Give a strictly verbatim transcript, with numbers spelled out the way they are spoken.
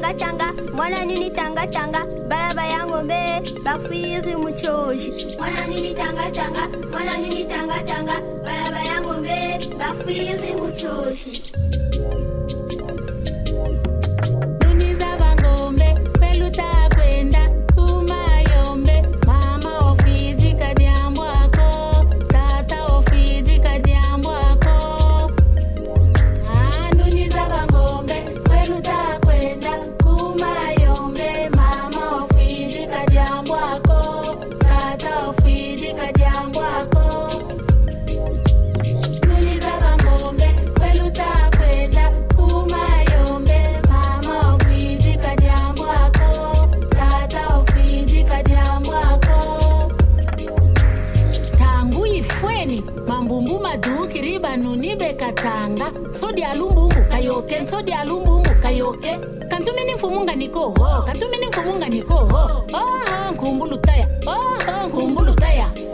tanga tanga, mwana nini tanga tanga, baya baya ngombe, bafiri muchoji. Mwana nini tanga tanga, mwana nini tanga tanga, baya baya ngombe, bafiri muchoji. Nuni zaba ngombe, kweluta kwenda, kumayombe, mama ofidi kadiambo ako, tata ofidi kadiambo ako. Ah, nuni zaba ngombe, kweluta kwenda, kumayombe, mama ofidi kadiambo ako, tata ofidi kadiambo ako. Nuni zaba ngombe, kweluta kwenda, kumayombe, mama ofidi kadiambo ako, tata ofidi kadiambo ako. Tangu ifweni, mambumbu maduki riba nunibe katanga. Sodi alumbumbu kayoke, sodi alumbumbu kayoke. Kantumini mfumunga nikoho, kantumini mfumunga nikoho. Oh, kumbulu taya, oh, kumbulu taya.